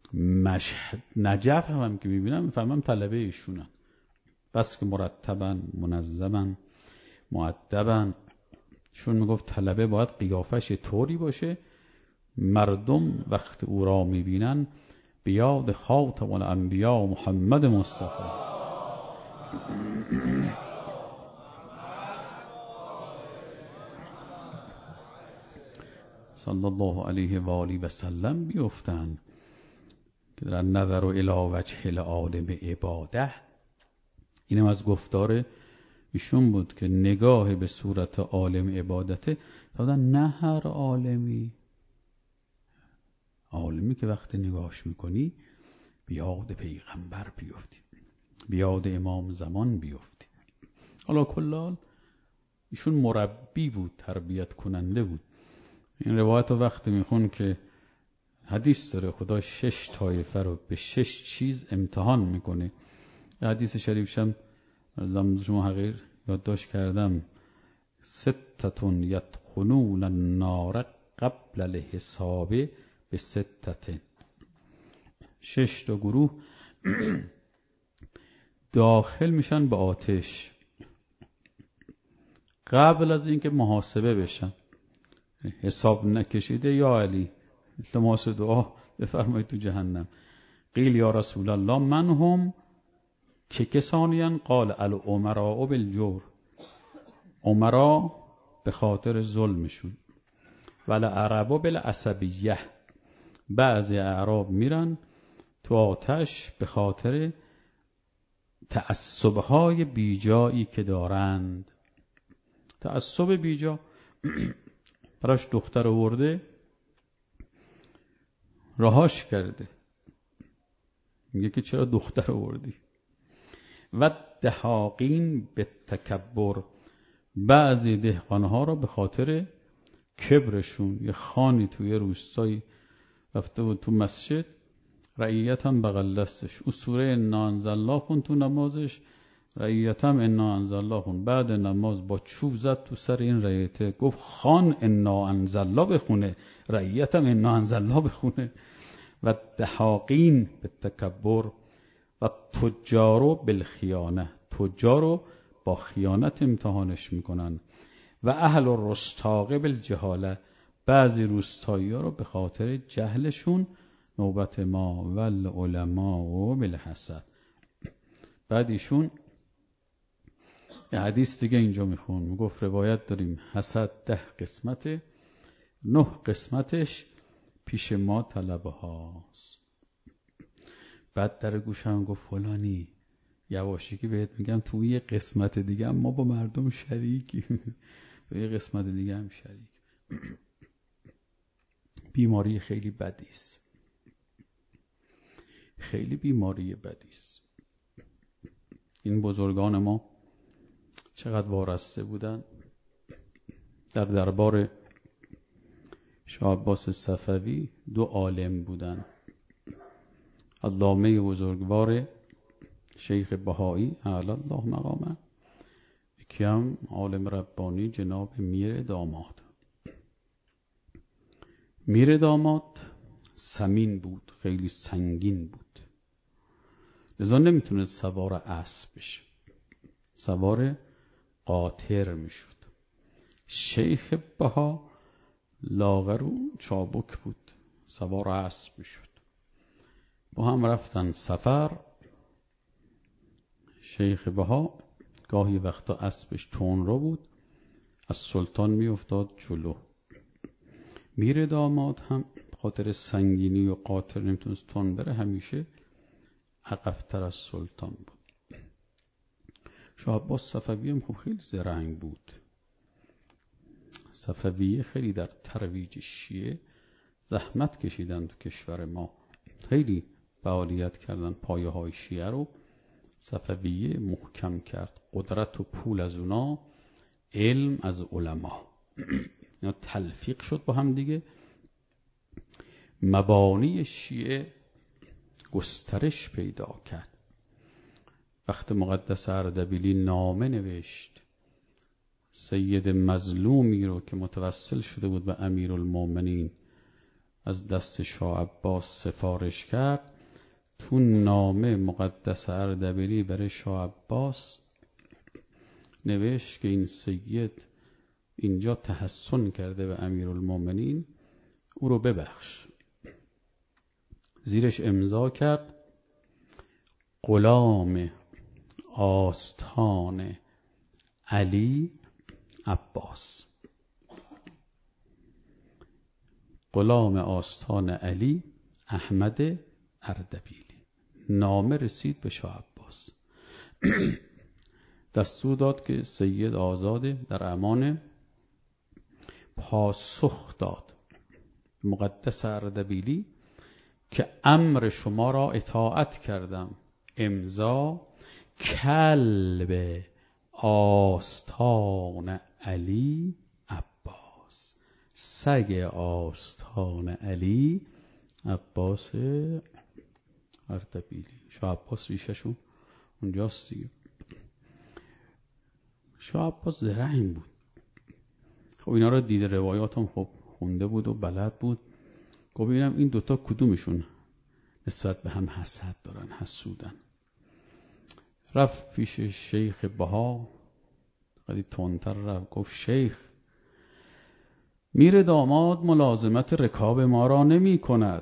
نجف هم که میبینم میفهمم طلبه ایشونن، بس که مرتبن، منظمن، مؤدبن. چون میگفت طلبه باید قیافش طوری باشه مردم وقت او را میبینن به یاد خاتم الانبیا محمد مصطفی صلی الله علیه و آله و سلم بیفتن که در نظر و الی وجه العالم عباده. اینم از گفتار ایشون بود که نگاه به صورت عالم عبادته. نه هر عالمی که وقتی نگاهش میکنی بیاد پیغمبر بیفتی، بیاد امام زمان بیفتی. حالا کلال ایشون مربی بود، تربیت کننده بود. این روایت رو وقتی میخون که حدیث داره خدا 6 طایفه رو به 6 چیز امتحان میکنه. حدیث شریفشم زمان شما حقیر یادداشت کردم، 6 یدخلون النار قبل الحساب به 6. 6 تا گروه داخل میشن به آتش قبل از اینکه محاسبه بشن. حساب نکشیده یا علی التماس دعا بفرمایید تو جهنم. قیل یا رسول الله من هم، که کسانیان؟ قال الامراء بالجور، امرا به خاطر ظلمشون، ولی عربا بالعصبیه، بعضی اعراب میرن تو آتش به خاطر تعصبهای بیجایی که دارند. تعصب بیجا، براش دختر آورده رهاش کرده، میگه که چرا دختر آوردی. و دهاقین به تکبر، بعضی دهقانها را به خاطر کبرشون، یه خانی توی روستایی رفته بود تو مسجد، رعیت هم بغل دستش، او سوره انا انزلناه خون تو نمازش، رعیت هم انا انزلناه خون. بعد نماز با چوب زد تو سر این رعیته، گفت خان انا انزلناه بخونه، رعیت هم انا انزلناه بخونه. و دحاقین به تکبر و تجارو بالخیانه، تجارو با خیانت امتحانش میکنن. و اهل الرستاق بالجهاله، بعضی روستایی ها رو به خاطر جهلشون. نوبت ما والعلماء و بالحسد. بعد ایشون یه حدیث دیگه اینجا میخون، میگفت روایت داریم حسد 10 قسمته، 9 قسمتش پیش ما طلبه هاست. بعد در گوشم گفت فلانی یواشکی بهت میگم تو یه قسمت دیگه هم ما با مردم شریکی، تو یه قسمت دیگه هم شریک. بیماری خیلی بدیست، خیلی بیماری بدیست. این بزرگان ما چقدر وارسته بودن. در دربار شاه عباس صفوی 2 عالم بودن، علامه بزرگوار شیخ بهایی اعلی الله مقامه، یکی هم عالم ربانی جناب میر داماد. میر داماد سمین بود، خیلی سنگین بود، لذا نمیتونست سوار اسب بشه، سوار قاطر میشد. شیخ بها لاغر و چابک بود، سوار اسب میشد. با هم رفتن سفر. شیخ بها گاهی وقتا اسبش تندرو بود، از سلطان میافتاد جلو. میر داماد هم خاطر سنگینی و قاطر نمیتونست تند بره، همیشه عقب‌تر از سلطان بود. شاه عباس صفوی هم خب خیلی زرنگ بود. صفویه خیلی در ترویج شیعه زحمت کشیدن تو کشور ما، خیلی فعالیت کردن، پایه های شیعه رو صفویه محکم کرد. قدرت و پول از اونا، علم از علما، اینا تلفیق شد با هم دیگه. مبانی شیعه گسترش پیدا کرد. وقت مقدس اردبیلی نامه نوشت، سید مظلومی رو که متوسل شده بود به امیرالمومنین از دست شاه عباس سفارش کرد. تو نامه مقدس اردبیلی برای شاه عباس نوشت که این سید اینجا تحسن کرده به امیرالمومنین، او رو ببخش. زیرش امضا کرد غلام آستان علی عباس. غلام آستان علی احمد اردبیلی. نامه رسید به شاه عباس. دستور داد که سید آزاده در امان. پاسخ داد مقدس اردبیلی که امر شما را اطاعت کردم. امضا کلب آستان علی عباس، سگ آستان علی عباس اردبیلی. شاه عباس ریششون اونجاست دیگه. شاه عباس زرنگ بود. خب اینا رو دیده، روایاتم خب خونده بود و بلد بود. گفت ببینم این دوتا کدومشون نسبت به هم حسد دارن، حسودن. رفت پیش شیخ بها، خیلی تندتر رفت، گفت شیخ میر داماد ملازمت رکاب ما را نمی کند،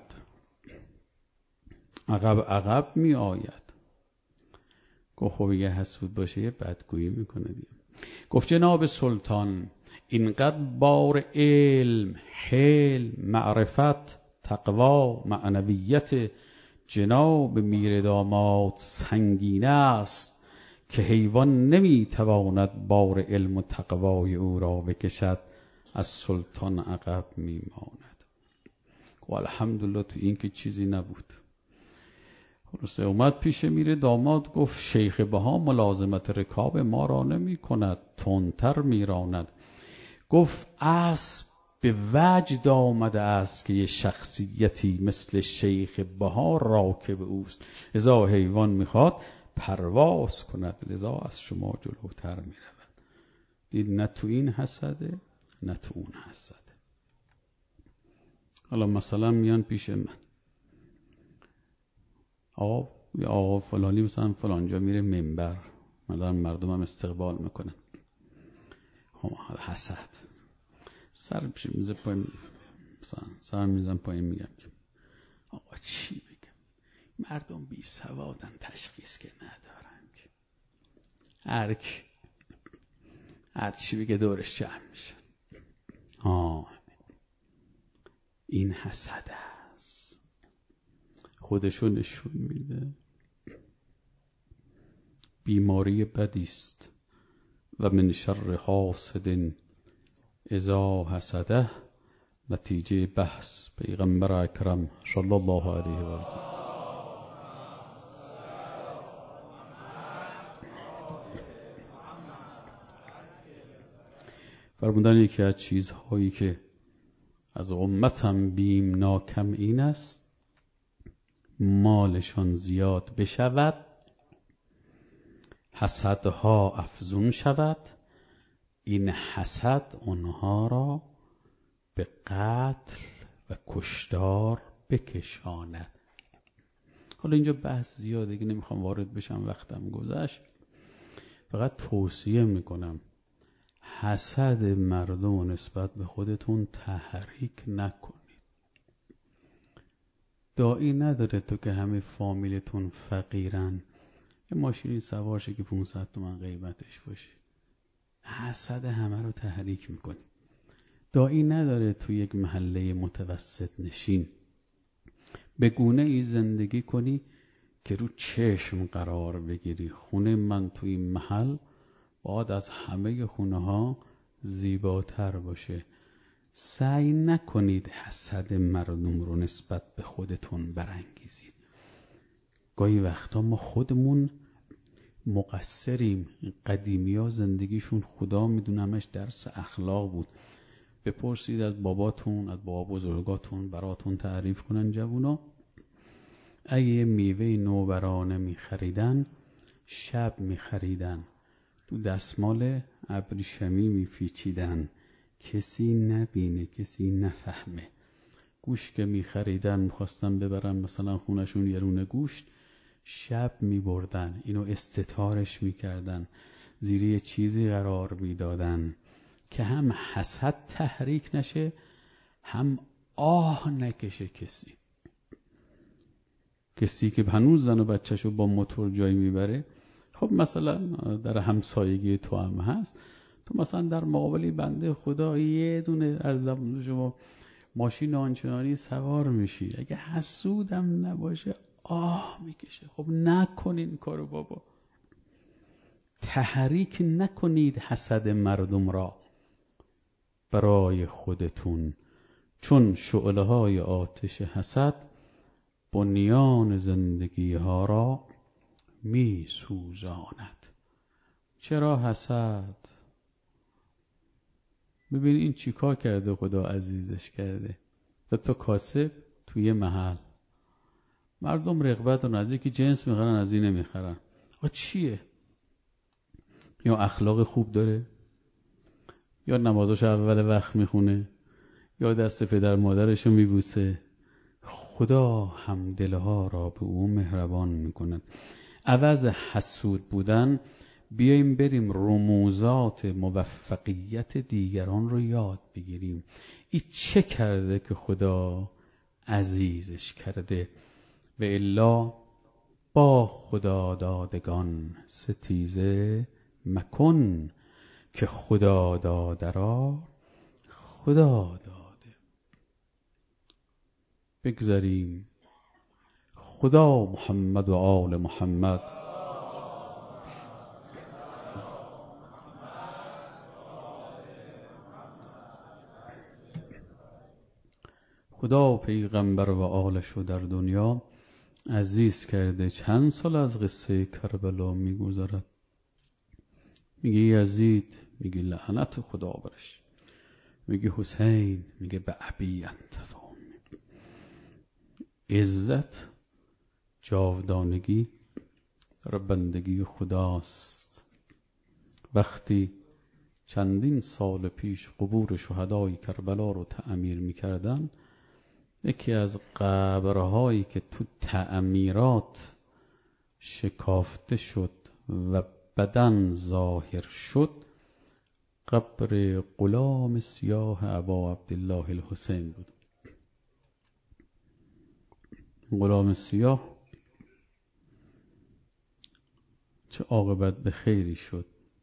عقب عقب می آید. گفت خب یه حسود باشه یه بدگویی میکنه دیگه. گفت جناب سلطان اینقدر بار علم، حلم، معرفت، تقوا، معنویت جناب میر داماد سنگین است که حیوان نمیتواند بار علم و تقوای او را بکشد، از سلطان عقب میماند. و الحمدلله تو این که چیزی نبود. خلاصه اومد پیش میر داماد، گفت شیخ بها ملازمت رکاب ما را نمی کند، تندتر میراند. گفت اسب به وجد آمده است که یه شخصیتی مثل شیخ بها راکب اوست، لذا حیوان میخواد پرواز کند، لذا از شما جلوتر میرود. دید نه تو این حسده نه تو اون حسده. حالا مثلا میان پیش من، آقا فلانی مثلا فلانجا میره منبر، مثلا مردم هم استقبال میکنن، حسد سر میزه پایین، مثلا سر میزن پایین، میگم آقا چی بگم، مردم بی سوادن، تشخیص که ندارن، هر چی بگه دورش جمع میشه. این حسد است، خودشو نشون میده. بیماری بدیست و من شر حاسد اذا حسده، نتیجه بحث پیغمبر اکرم صلی الله علیه و سلم. فرمودن یکی از چیزهایی که از امتم بیمناکم این است، مالشان زیاد بشود، حسدها افزون شود، این حسد آنها را به قتل و کشتار بکشاند. حالا اینجا بحث زیاده که نمیخوام وارد بشم، وقتم گذشت. فقط توصیه میکنم حسد مردم و نسبت به خودتون تحریک نکنید. داعی نداره تو که همه فامیلتون فقیرن یه ماشینی سوار شه که 500 تومن قیمتش باشه، حسد همه رو تحریک میکنی. داعی نداره تو یک محله متوسط نشین به گونه ای زندگی کنی که رو چشم قرار بگیری. خونه من توی این محل باید از همه خونه ها زیباتر باشه. سعی نکنید حسد مردم رو نسبت به خودتون برانگیزید. گاهی وقتا ما خودمون مقصریم. قدیمی ها زندگیشون خدا میدونه همش درس اخلاق بود. بپرسید از باباتون، از بابا بزرگاتون، براتون تعریف کنن. جوونا اگه میوه نوبرانه میخریدن، شب میخریدن، تو دستمال ابریشمی میپیچیدن، کسی نبینه، کسی نفهمه. گوشت که میخریدن میخواستن ببرن مثلا خونشون یه رونه گوشت، شب میبردن، اینو استتارش میکردن، زیر یه چیزی قرار میدادن که هم حسد تحریک نشه، هم آه نکشه کسی که هنوز زن و بچهشو با موتور جایی میبره. خب مثلا در همسایگی تو هم هست، تو مثلا در مقابلی بنده خدا یه دونه از زمان شما ماشین آنچنانی سوار میشی، اگه حسودم نباشه آه میکشه. خب نکنین کارو بابا، تحریک نکنید حسد مردم را برای خودتون، چون شعله های آتش حسد بنیان زندگی ها را می سوزاند. چرا حسد؟ ببین این چیکار کرده، خدا عزیزش کرده. تا کاسب توی محل مردم رغبت دارن، از یکی جنس میخرن از این نمیخرن. چیه؟ یا اخلاق خوب داره، یا نمازش اول وقت میخونه، یا دست پدر مادرشو میبوسه. خدا هم دلها را به او مهربان میکند. عوض حسود بودن بیاییم بریم رموزات موفقیت دیگران رو یاد بگیریم. این چه کرده که خدا عزیزش کرده؟ و الا با خدا دادگان ستیزه مکن، که خدا داده را خدا داده. بگذاریم خدا محمد و آل محمد خدا پیغمبر و آلش رو در دنیا عزیز کرده. چند سال از قصه کربلا میگذرد. میگه یزید، میگه لعنت خدا برش، میگه حسین، میگه به ابی انت و امی. عزت، جاودانگی در بندگی خداست. وقتی چندین سال پیش قبور شهدای کربلا رو تعمیر میکردن، یکی از قبرهایی که تو تعمیرات شکافته شد و بدن ظاهر شد، قبر غلام سیاه ابا عبدالله الحسین بود. غلام سیاه چه عاقبت به خیری شد.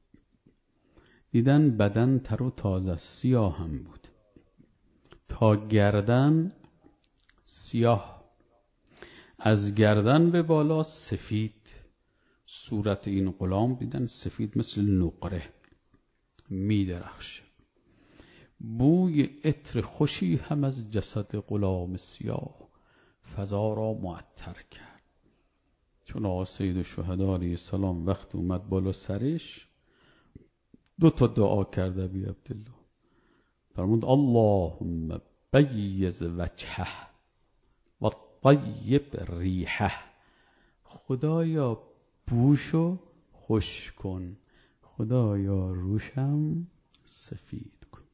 دیدن بدن تر و تازه، سیاه هم بود تا گردن سیاه، از گردن به بالا سفید. صورت این غلام دیدن سفید مثل نقره می درخشه. بوی عطر خوشی هم از جسد غلام سیاه فضا را معطر کرد. چون آقا سید الشهدا علیه السلام وقت اومد بالا سرش، 2 دعا کرده بی عبدالله. فرمود اللهم بیض وجهه و طیب ریحه. خدایا بوشو خوش کن، خدایا روشم سفید کن.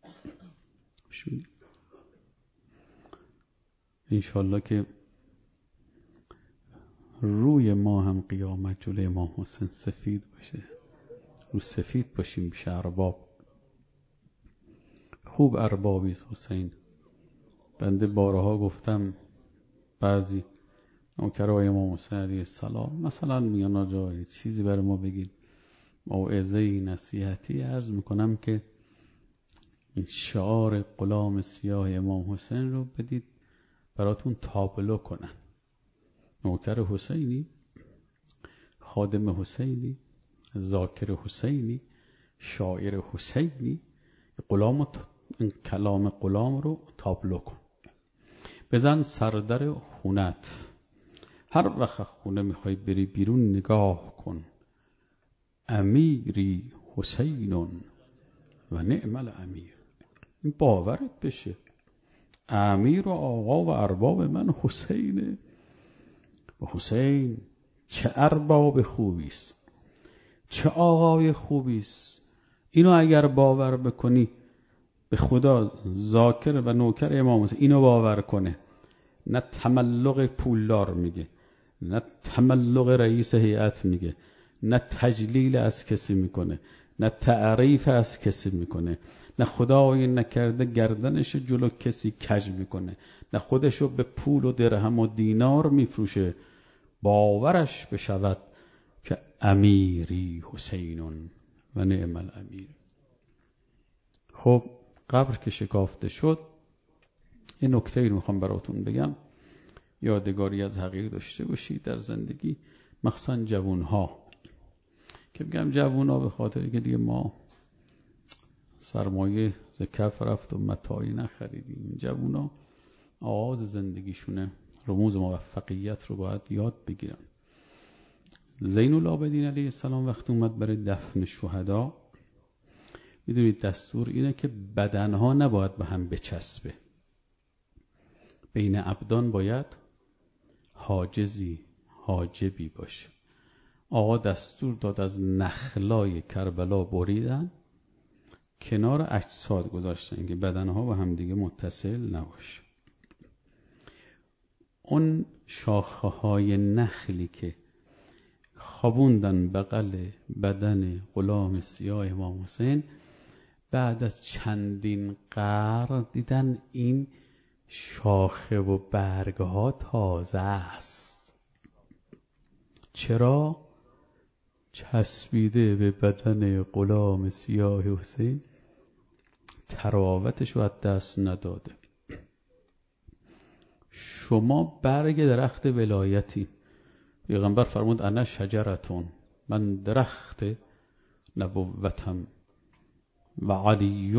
انشالله که روی ما هم قیامت جلوی امام حسین سفید باشه، رو سفید باشیم بشه ارباب. خوب اربابی حسین. بنده بارها گفتم بعضی نوکرای امام حسین علیه السلام مثلا میان آجا چیزی برای ما بگید، موعظه‌ای نصیحتی، عرض میکنم که این شعار غلام سیاه امام حسین رو بدید براتون تابلو کنن. نوکر حسینی، خادم حسینی، ذاکر حسینی، شاعر حسینی، این کلام غلام رو تابلو کن. بزن سردر خونت، هر وقت خونه میخوای بری بیرون نگاه کن، امیری حسین و نعم الامیر. این باورت بشه، امیر و آقا و ارباب من حسینه. و حسین چه ارباب خوبیست، چه آقای خوبیست. اینو اگر باور بکنی، به خدا ذاکر و نوکر امام حسین اینو باور کنه، نه تملق پولدار میگه، نه تملق رئیس هیئت میگه، نه تجلیل از کسی میکنه، نه تعریف از کسی میکنه، نه خدای نکرده گردنش جلو کسی کج میکنه، نه خودشو به پول و درهم و دینار میفروشه، باورش بشود که امیری حسین و نعم الامیر. خب قبر که شکافته شد، یه نکته رو میخوام براتون بگم، یادگاری از حقیر داشته باشید در زندگی، مخصوصا جوانها. که بگم جوانها به خاطر که دیگه ما سرمایه ز کف رفت و متاعی نخریدیم. جوانها آغاز زندگیشونه، رموز موفقیت رو باید یاد بگیرن. زین العابدین علیه السلام وقتی اومد برای دفن شهدا، میدونید دستور اینه که بدنها نباید به هم بچسبه، بین ابدان باید حاجبی باشه. آقا دستور داد از نخلای کربلا بریدن، کنار اجساد گذاشتن که بدنها با هم دیگه متصل نباشه. اون شاخه های نخلی که خوابوندن بغل بدن غلام سیاه امام حسین، بعد از چندین قرن دیدن این شاخه و برگها تازه است. چرا؟ چسبیده به بدن غلام سیاه حسین، تراوتش رو از دست نداده. شما برگ درخت ولایتی، پیغمبر فرمود انا شجرتون، من درخت نبوتم، و علی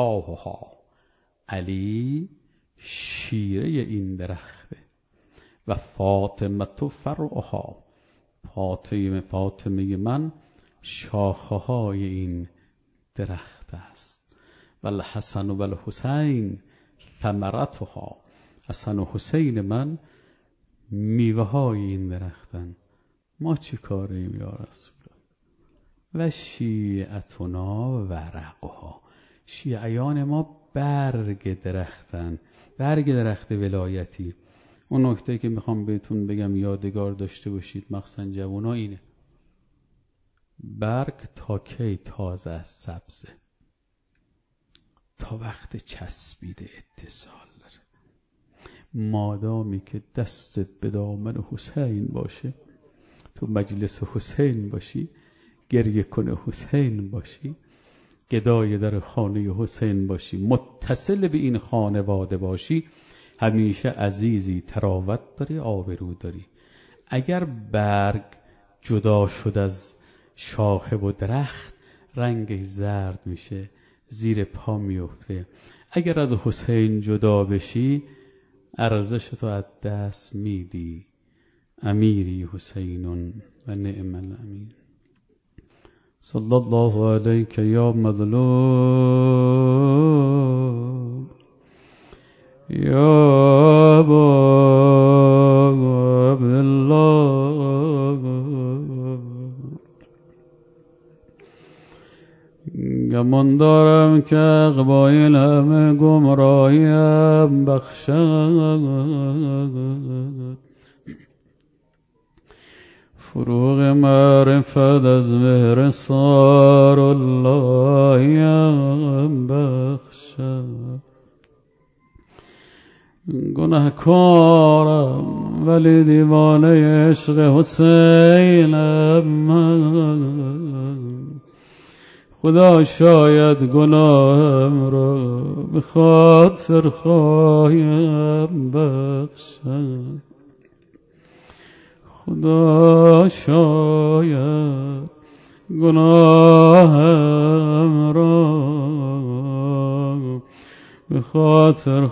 لقاها، علی شیره این درخته و فاطمه فرعها، فاطمه من شاخه های این درخت است. و الحسن و الحسین ثمرتها، حسن و حسین من میوه های این درختن. ما چی کاریم یا رسول الله؟ و شیعتنا ورقها، شیعیان ما برگ درختن، برگ درخت ولایتی. اون نکته که میخوام بهتون بگم یادگار داشته باشید مخصوصا جوونا اینه: برگ تا کی تازه از سبزه؟ تا وقت چسبیده اتصال داره. مادامی که دستت به دامن حسین باشه، تو مجلس حسین باشی، گریه کنه حسین باشی، گدای در خانه حسین باشی، متصل به این خانواده باشی، همیشه عزیزی، تراوت داری، آبرو داری. اگر برگ جدا شد از شاخه و درخت، رنگش زرد میشه، زیر پا میفته. اگر از حسین جدا بشی، ارزش تو از دست میدی. امیری حسین و نعم الامیر. صلی الله علیک یا مظلوم یا ابا عبدالله. گمان دارم که اقبایل همه گمراهیم بخشد، فروغ معرفت از مهر سار اللهیم بخشد. گناهکارم ولی دیوانه عشق حسینم من، خدا شاید گناهم را به خاطر خواهیم بخشد. خدا شاید گناهم را به خاطر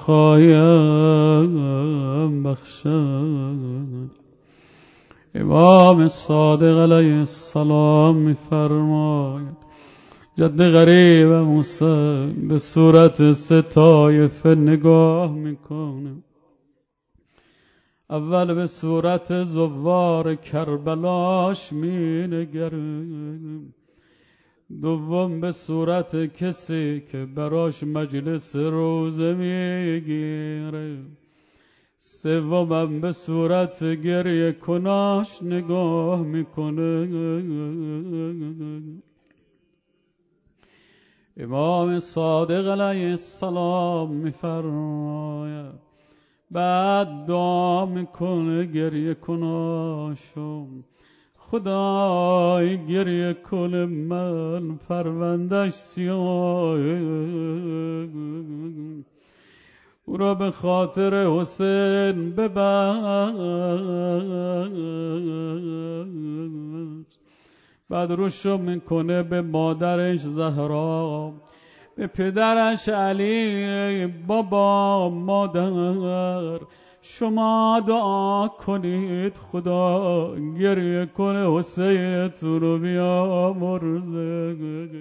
خواهیم بخشد. امام صادق علیه السلام می‌فرماید جد غریبم حسین به صورت سه طایفه نگاه میکنه. اول به صورت زوار کربلاش مینگره، دوم به صورت کسی که براش مجلس روزه میگیره، سومم به صورت گریه کناش نگاه میکنه. امام صادق علیه السلام میفرماید بعد دعا میکنه گریه کناشم، خدای گریه کنه من پروندش سیاه، او را به خاطر حسین ببخش. بعد روشو میکنه به مادرش زهرا، به پدرش علی. بابا مادر شما دعا کنید خدا گریه کنه حسینتون رو بیامرزه.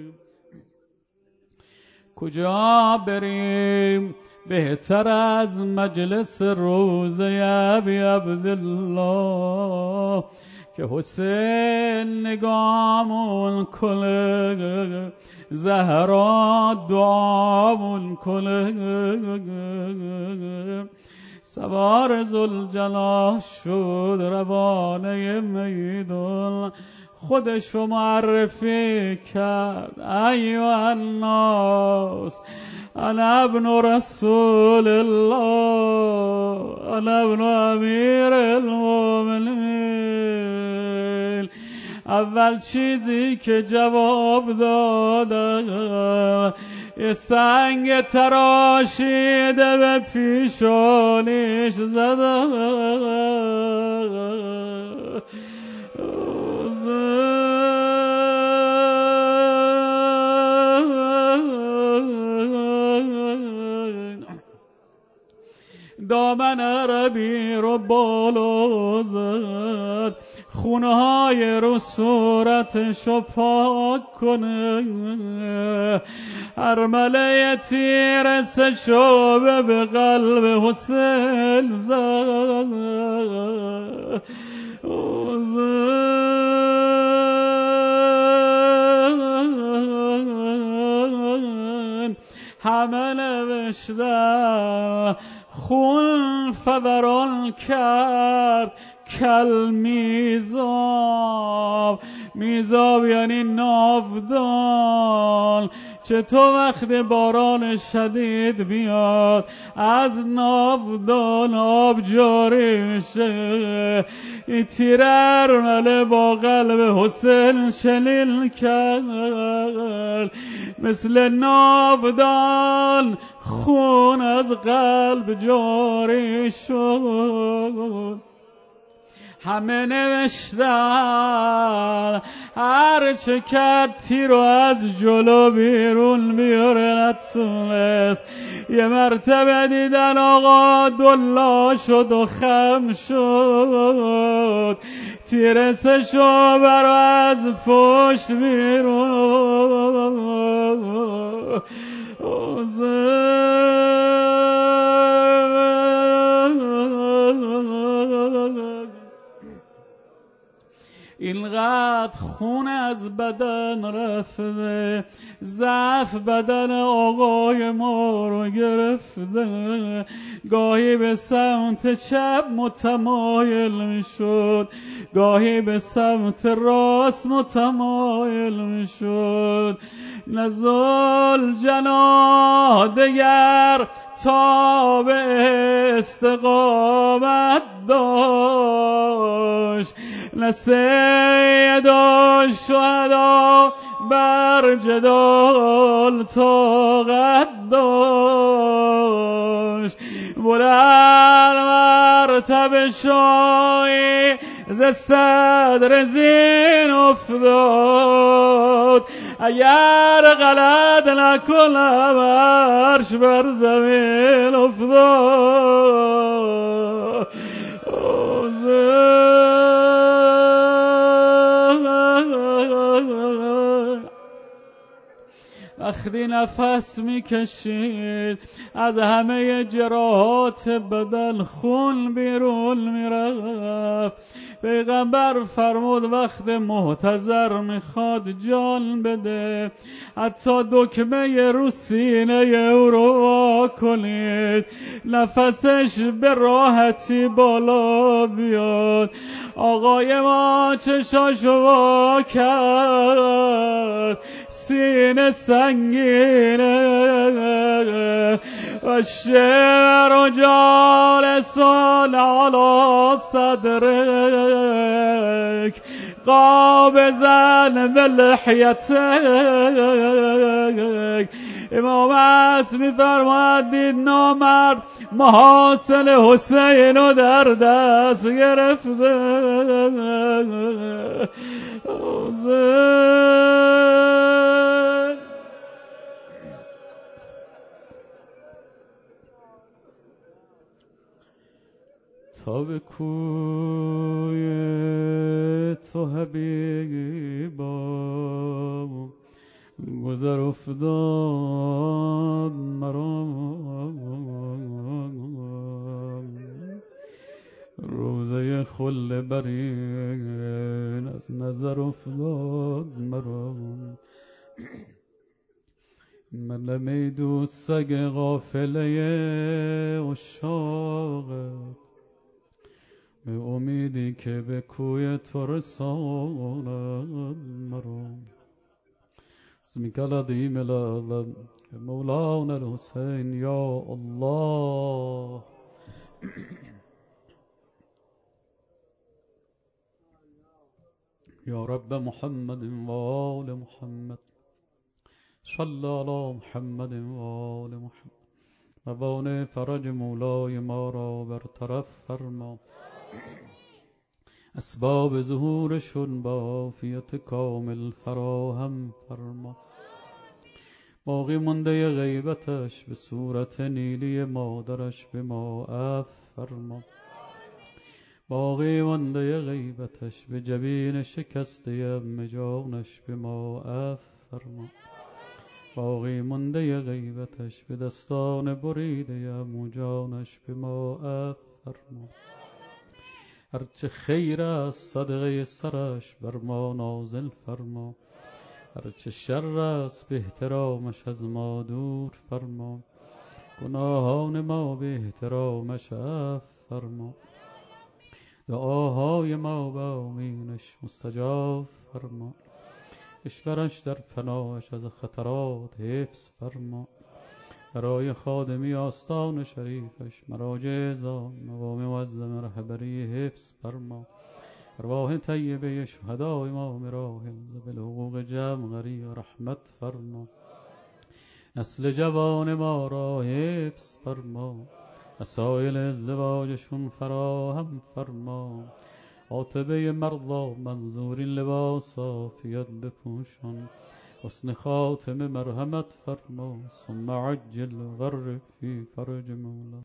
کجا بریم بهتر از مجلس روزه ابی عبدالله که حسین نگامون کنه، زهرا دعامون کنه. سوار ذوالجلال شد روانه میدان، خودشو معرفی کرد ایها الناس انا ابن رسول الله انا ابن امیر المؤمنین. اول چیزی که جواب دادن یه سنگ تراشیده به پیشانیش زدن. دامن عربی رو بالا زد، خونهای رو صورتشو پاک کنه، ارمله تیر سشوبه به قلب حسین زد. همه نوشتن خون فوران کرد کل میزاب. میزاب یعنی ناودان. چطور وقتی باران شدید بیاد از ناودان آب جاری میشه، این تیر ارمله با قلب حسین شلیل کرد، مثل ناودان خون از قلب جاری شد. همه نوشتن هر چه کرد تیر رو از جلو بیرون بیاره نتونست. یه مرتبه دیدن آقا دلا شد و خم شد، تیر سشو برو از پشت بیرون. اینقدر خون از بدن رفته، ضعف بدن آقای ما رو گرفته، گاهی به سمت چپ متمایل میشد، گاهی به سمت راست متمایل میشد. نزل جنا دگر تا به استقامت داشت، نه سید الشهدا بر جدال طاقت داشت. بلند مرتبه شاهی ز صدر زین افتاد، اگر غلط نکنم عرش بر زمین افتاد. وقتی نفس میکشید از همه جراحات بدن خون بیرون میرفت. پیغمبر فرمود وقت محتضر میخواد جان بده، حتی دکمه رو سینه او رو کنید، نفسش به راحتی بالا بیاد. آقای ما چشاشو وا کرد، سینه سنگینه و شعر جالسان علی صدرک قابضا بلحیتک. امام هست میفرماید دید نامرد محاسن حسین رو در دست گرفته. تا به کوی تو حبیبا گذر افتاد مرا، روزه خلد برین از نظر افتاد مرا. من نمیدو سگ غافله عشاقت، به امیدی که به کوی تو رساند مرا. اسمك العظيم الأعظم مولانا الحسين يا الله. يا رب محمد وآل محمد صل على محمد وآل محمد. موانع فرج مولای ما را برطرف فرما، اسباب ظهورشون با عافیت کامل فراهم فرما. باقی مونده غیبتش به صورت نیلی مادرش به ما عفو فرما. باقی مانده غیبتش به جبین شکسته ام جانش به ما عفو فرما. باقی مانده غیبتش به دستان بریده ام جانش به ما عفو فرما. هرچه خیر است صدقه سرش بر ما نازل فرما. هرچه شر است به احترامش از ما دور فرما. گناهان ما به احترامش عفو فرما. دعاهای ما به آمینش مستجاب فرما. اشبرش در پناهش از خطرات حفظ فرما. برای خادمی آستان شریفش مراجع زان مقام معظم رهبری حفظ فرما. ارواح طیبه شهدای ما مرا حفظ بالحقوق جمع و رحمت فرما. نسل جوان ما را حفظ فرما. وسایل ازدواجشون فراهم فرما. عاتبه مرضا منظور لباس عافیت بپوشان. حسن خاتمه مرحمت فرما. ثم عجل غرق فی فرج مولا.